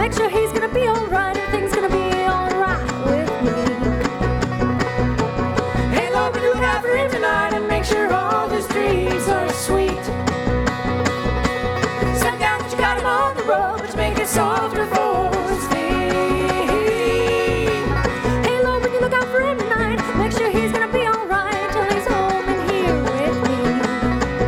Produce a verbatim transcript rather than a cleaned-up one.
make sure he's gonna be alright. Everything's gonna be alright with me. Hey Lord, we do it out for him tonight and make sure all his dreams are sweet. Send down that you got him on the road, but you make it so